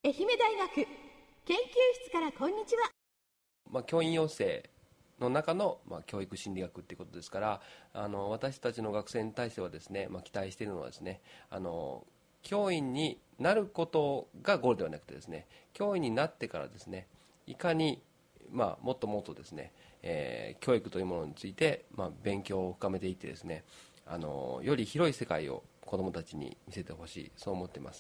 愛媛大学研究室からこんにちは。 教員養成の中の、教育心理学っていうことですから、私たちの学生に対してはですね、期待しているのはですね、教員になることがゴールではなくてですね、教員になってからですね、いかに、もっともっとですね、教育というものについて、勉強を深めていってですね、より広い世界を子どもたちに見せてほしい、そう思っています。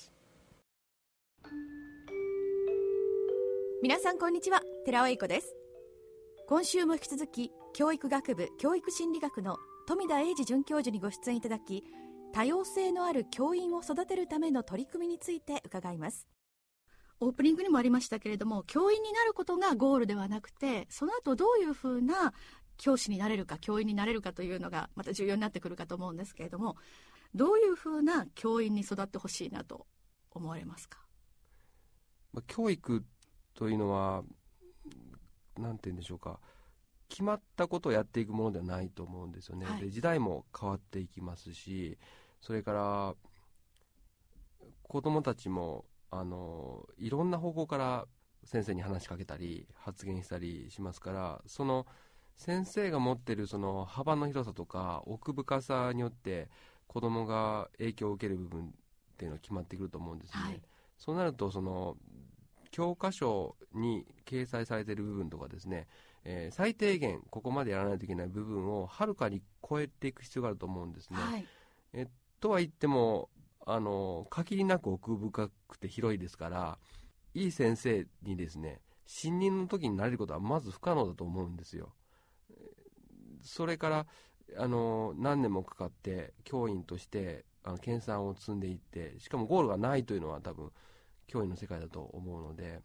皆さんこんにちは、寺尾英子です。今週も引き続き教育学部教育心理学の富田英二准教授にご出演いただき、多様性のある教員を育てるための取り組みについて伺います。オープニングにもありましたけれども、教員になることがゴールではなくて、その後どういうふうな教師になれるか教員になれるかというのがまた重要になってくるかと思うんですけれども、どういうふうな教員に育ってほしいなと思われますか？ 教育というのはなんて言うんでしょうか、決まったことをやっていくものではないと思うんですよね、で時代も変わっていきますし、それから子どもたちもいろんな方向から先生に話しかけたり発言したりしますから、その先生が持っているその幅の広さとか奥深さによって子どもが影響を受ける部分っていうのは決まってくると思うんですね、そうなるとその教科書に掲載されている部分とかですね、最低限ここまでやらないといけない部分をはるかに超えていく必要があると思うんですね、とは言っても限りなく奥深くて広いですから、いい先生にですね新任の時になれることはまず不可能だと思うんですよ。それから何年もかかって教員として研鑽を積んでいって、しかもゴールがないというのは多分教員の世界だと思うので、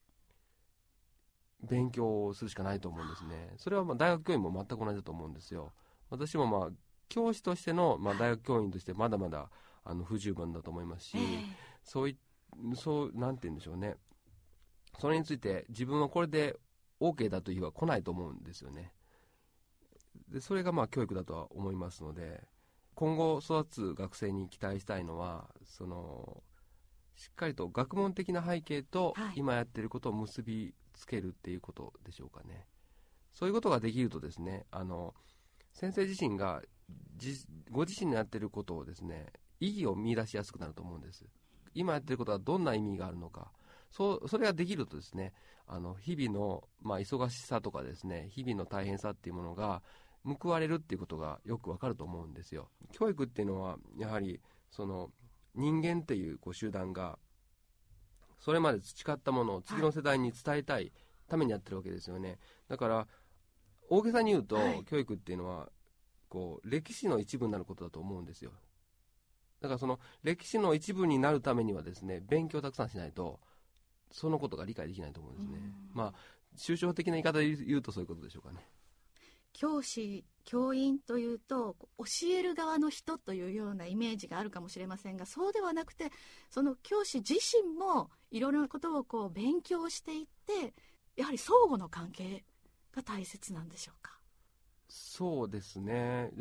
勉強をするしかないと思うんですね。それは大学教員も全く同じだと思うんですよ。私も教師としての、大学教員としてまだまだ不十分だと思いますし、そうなんて言うんでしょうね、それについて自分はこれで OK だという日は来ないと思うんですよね。でそれが教育だとは思いますので、今後育つ学生に期待したいのはしっかりと学問的な背景と今やっていることを結びつけるっていうことでしょうかね。そういうことができるとですね、先生自身がご自身のやっていることをですね、意義を見出しやすくなると思うんです。今やっていることはどんな意味があるのか、それができるとですね、日々の、忙しさとかですね、日々の大変さっていうものが報われるっていうことがよくわかると思うんですよ。教育っていうのはやはりその人間っていう集団がそれまで培ったものを次の世代に伝えたいためにやってるわけですよね。だから大げさに言うと、教育っていうのは歴史の一部になることだと思うんですよ。だからその歴史の一部になるためにはですね、勉強をたくさんしないとそのことが理解できないと思うんですね。抽象的な言い方で言うとそういうことでしょうかね。 教師教員というと教える側の人というようなイメージがあるかもしれませんが、そうではなくて、その教師自身もいろいろなことを勉強していって、やはり相互の関係が大切なんでしょうか？ そうですね。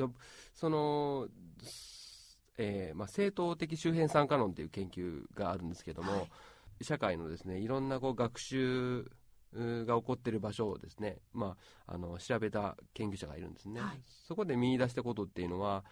正当的周辺参加論という研究があるんですけども、社会のですねいろんな学習が起こっている場所をですね、調べた研究者がいるんですね、そこで見出したことっていうのは、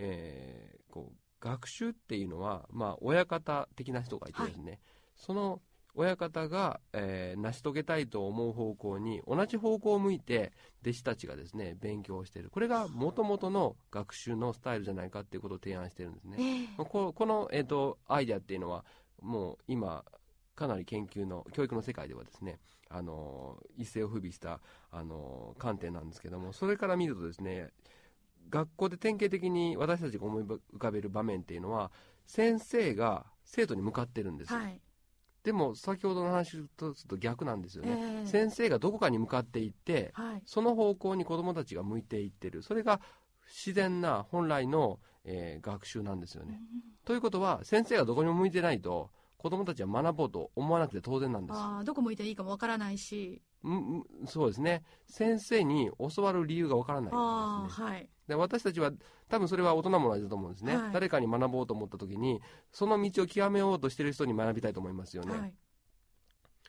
学習っていうのは、親方的な人がいてですね、その親方が、成し遂げたいと思う方向に同じ方向を向いて弟子たちがですね勉強をしている、これが元々の学習のスタイルじゃないかっていうことを提案しているんですね、この、アイデアっていうのはもう今かなり研究の教育の世界ではですね一世を風靡した観点なんですけども、それから見るとですね、学校で典型的に私たちが思い浮かべる場面っていうのは、先生が生徒に向かってるんです、でも先ほどの話とすると逆なんですよね、先生がどこかに向かっていって、その方向に子どもたちが向いていってる、それが自然な本来の、学習なんですよね、ということは先生がどこにも向いてないと子どもたちは学ぼうと思わなくて当然なんです。 どこ向いていいかもわからないし、 そうですね、先生に教わる理由がわからないんですね、で私たちは多分それは大人も同じだと思うんですね、誰かに学ぼうと思った時にその道を極めようとしている人に学びたいと思いますよね、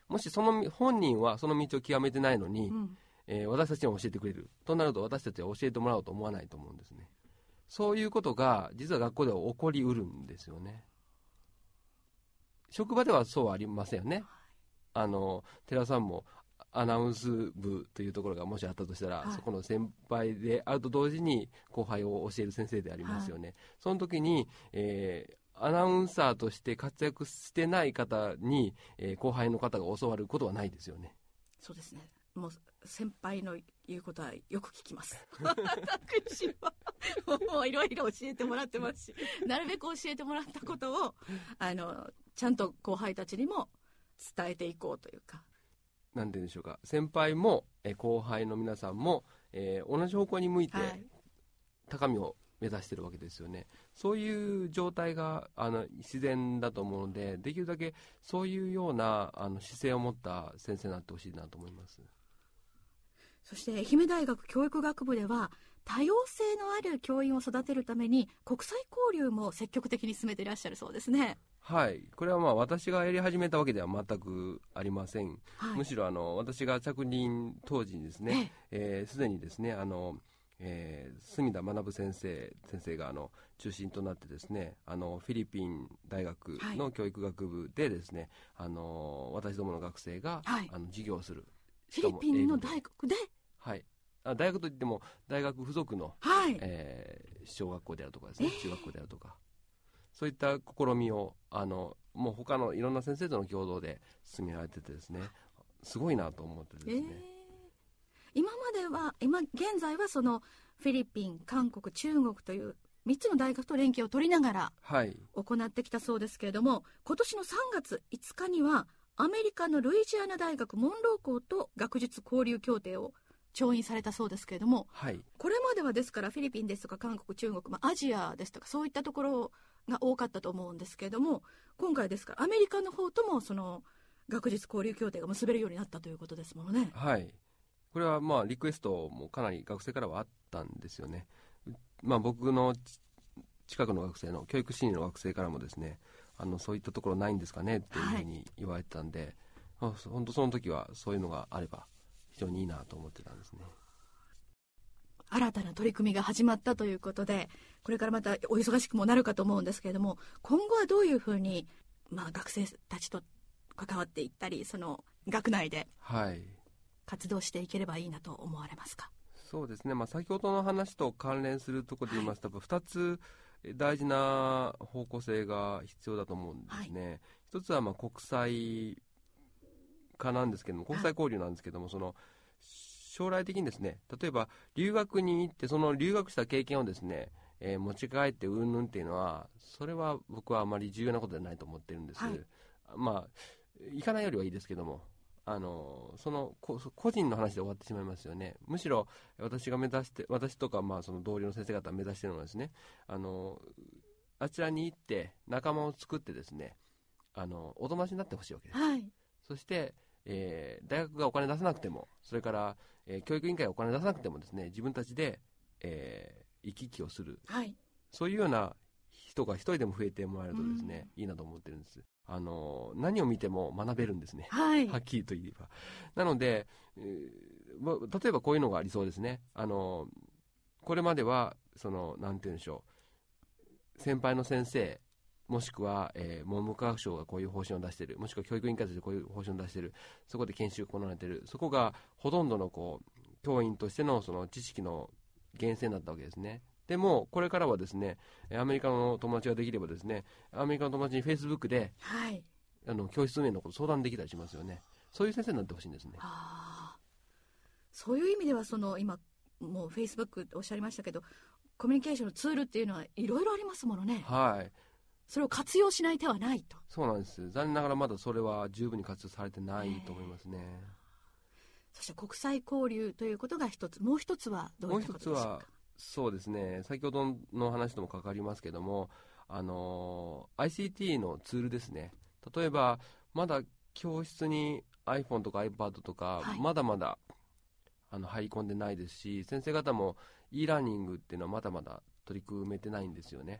もしその本人はその道を極めてないのに、私たちに教えてくれるとなると、私たちは教えてもらおうと思わないと思うんですね。そういうことが実は学校では起こりうるんですよね。職場ではそうはありませんよね。寺さんもアナウンス部というところがもしあったとしたら、そこの先輩であると同時に後輩を教える先生でありますよね。その時に、アナウンサーとして活躍してない方に、後輩の方が教わることはないですよね。 そうですね。もう先輩の言うことはよく聞きます。私はもういろいろ教えてもらってますし、なるべく教えてもらったことをちゃんと後輩たちにも伝えていこうというか。 なんて言うんでしょうか、先輩も後輩の皆さんも、同じ方向に向いて高みを目指してるわけですよね。そういう状態が自然だと思うので、できるだけそういうような姿勢を持った先生になってほしいなと思います。 そして愛媛大学教育学部では多様性のある教員を育てるために国際交流も積極的に進めていらっしゃるそうですね。 はい、これは私がやり始めたわけでは全くありません。むしろ私が着任当時にですね、すでにですね隅田学先生が中心となってですね、フィリピン大学の教育学部でですね、私どもの学生が、授業をする。 フィリピンの大学で、 はい、大学といっても大学附属の、小学校であるとかですね、中学校であるとか、そういった試みをもう他のいろんな先生との共同で進められててですね、すごいなと思ってですね、 今現在はそのフィリピン、韓国、中国という3つの大学と連携を取りながら行ってきたそうですけれども、今年の3月5日にはアメリカのルイジアナ大学モンロー校と学術交流協定を調印されたそうですけれども、これまではですからフィリピンですとか韓国、中国、アジアですとかそういったところが多かったと思うんですけれども、今回ですからアメリカの方ともその学術交流協定が結べるようになったということですものね。 はい、これはリクエストもかなり学生からはあったんですよね。僕の近くの学生の教育心理の学生からもですね、そういったところないんですかねっていうふうに言われてたんで、本当その時はそういうのがあれば非常にいいなと思ってたんですね。 新たな取り組みが始まったということで、これからまたお忙しくもなるかと思うんですけれども、今後はどういうふうに、学生たちと関わっていったり、その学内で活動していければいいなと思われますか？ そうですね、先ほどの話と関連するところで言いますと、2つ大事な方向性が必要だと思うんですね。一つは国際化なんですけども、国際交流なんですけども、その将来的にですね、例えば留学に行ってその留学した経験をですね、持ち帰ってうんぬんっていうのは、それは僕はあまり重要なことではないと思ってるんです。行かないよりはいいですけども、その個人の話で終わってしまいますよね。むしろ私とかその同僚の先生方が目指しているのはですね、あちらに行って仲間を作ってですね、お友達になってほしいわけです。そして、大学がお金出さなくても、それから、教育委員会がお金出さなくてもですね、自分たちで、行き来をする、そういうような人が一人でも増えてもらえるとですね、いいなと思ってるんです。何を見ても学べるんですね、はっきりと言えば。なので、例えばこういうのがありそうですね。これまではなんて言うんでしょう、先輩の先生もしくは、文部科学省がこういう方針を出している、もしくは教育委員会としてこういう方針を出している、そこで研修が行われている、そこがほとんどの教員としてのその知識の源泉だったわけですね。でもこれからはですね、アメリカの友達ができればですね、アメリカの友達にフェイスブックで、教室運営のこと相談できたりしますよね。そういう先生になってほしいんですね。 そういう意味では今もうフェイスブックおっしゃいましたけど、コミュニケーションのツールっていうのはいろいろありますものね。それを活用しない手はないと。 そうなんです。残念ながらまだそれは十分に活用されてないと思いますね。 そして国際交流ということが一つ、もう一つはどういったことでしょうか？もう一つはそうですね、先ほどの話とも関わりますけども、ICT のツールですね。例えばまだ教室に iPhone とか iPad とか、まだまだ入り込んでないですし、先生方も e ラーニングっていうのはまだまだ取り組めてないんですよね。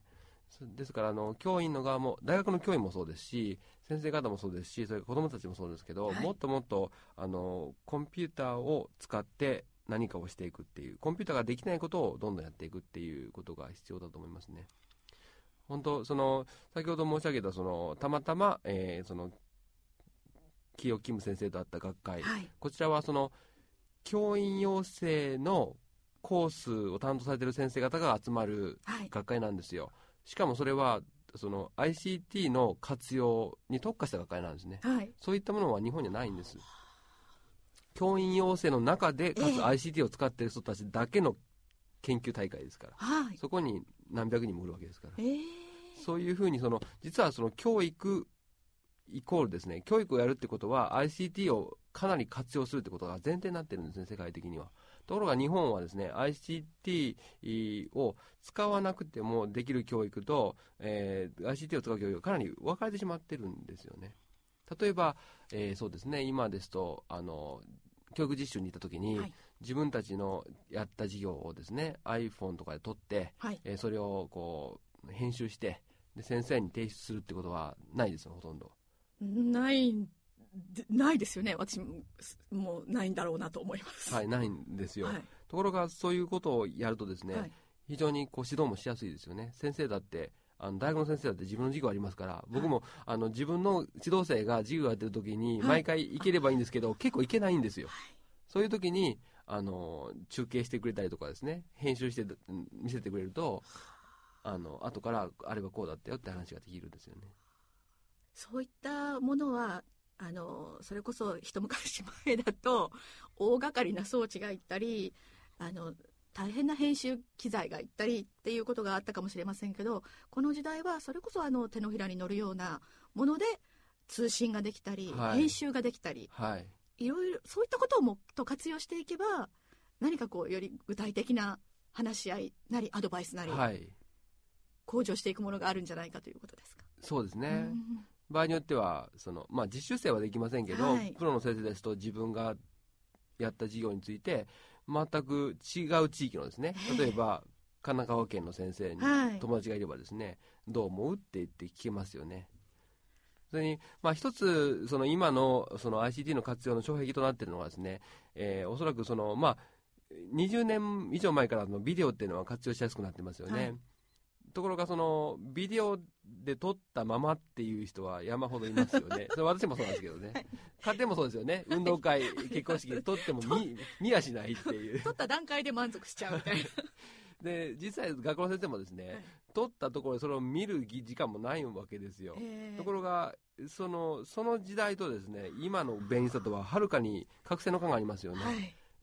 ですから教員の側も、大学の教員もそうですし、先生方もそうですし、それから子どもたちもそうですけど、 はい、 もっともっとコンピューターを使って何かをしていくっていう、コンピューターができないことをどんどんやっていくっていうことが必要だと思いますね。本当先ほど申し上げたたまたま、木尾キム先生と会った学会、 はい、 こちらは教員養成のコースを担当されている先生方が集まる学会なんですよ、はい、しかもそれはICT の活用に特化した学会なんですね、はい、そういったものは日本にはないんです。教員養成の中でかつ ICT を使っている人たちだけの研究大会ですから、そこに何百人もいるわけですから、そういうふうに実は教育イコールですね、教育をやるってことは ICT をかなり活用するってことが前提になってるんですね、世界的には。ところが日本はですね、 ICT を使わなくてもできる教育と、ICT を使う教育がかなり分かれてしまってるんですよね。例えば、そうですね、今ですと教育実習に行った時に、はい、自分たちのやった授業をですね iPhone とかで撮って、はい、それをこう編集してで先生に提出するってことはないですよ、ほとんど。 ないですよね。私もないんだろうなと思います。 はい、ないんですよ、 はい、 ところがそういうことをやるとですね、はい、非常に指導もしやすいですよね。先生だって大学の先生だって自分の授業ありますから、僕も、はい、自分の指導生が授業やってる時に毎回行ければいいんですけど、結構行けないんですよ、はい、そういう時に中継してくれたりとかですね、編集して見せてくれると後からあればこうだったよって話ができるんですよね。 そういったものはそれこそ一昔前だと大掛かりな装置がいったり大変な編集機材がいったりっていうことがあったかもしれませんけど、この時代はそれこそ手のひらに乗るようなもので通信ができたり、はい、編集ができたり、はい、いろいろそういったことをもっと活用していけば何かより具体的な話し合いなりアドバイスなり、はい、向上していくものがあるんじゃないかということですか。 そうですね、場合によっては実習生はできませんけど、はい、プロの先生ですと自分がやった授業について全く違う地域のですね、例えば神奈川県の先生に友達がいればですね、はい、どう思うって言って聞けますよね。それに、一つ今のICT の活用の障壁となっているのはですね、おそらく20年以上前からのビデオっていうのは活用しやすくなってますよね、はい、ところがビデオで撮ったままっていう人は山ほどいますよね。それ私もそうなんですけどね、はい、家庭もそうですよね。運動会、結婚式で撮っても見やしないっていう撮った段階で満足しちゃうみたいなで実際学校の先生もですね、はい、撮ったところでそれを見る時間もないわけですよ。ところがその時代とですね、今の便利さとははるかに覚醒の感がありますよね、はい、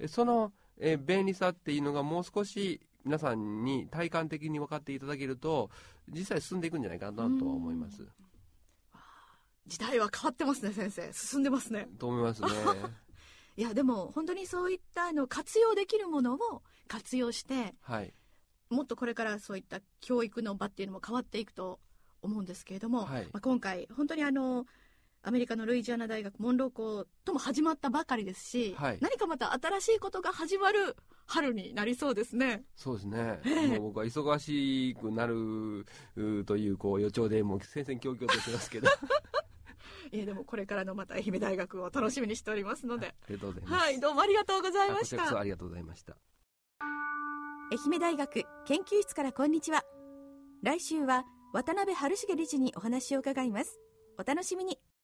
その便利さっていうのがもう少し皆さんに体感的に分かっていただけると実際進んでいくんじゃないかなとは思います。 時代は変わってますね、先生。進んでますねと思いますねいやでも本当にそういった活用できるものを活用して、はい、もっとこれからそういった教育の場っていうのも変わっていくと思うんですけれども、はい、今回本当にアメリカのルイジアナ大学モンロー校とも始まったばかりですし、はい、何かまた新しいことが始まる春になりそうですね。 そうですね、もう僕は忙しくなるという予兆でもう戦々恐々としてますけどいやでもこれからのまた愛媛大学を楽しみにしておりますので、 ありがとうございます、 はい、どうもありがとうございました。 こちらこそありがとうございました。 愛媛大学研究室からこんにちは。来週は渡辺春重理事にお話を伺います。お楽しみに。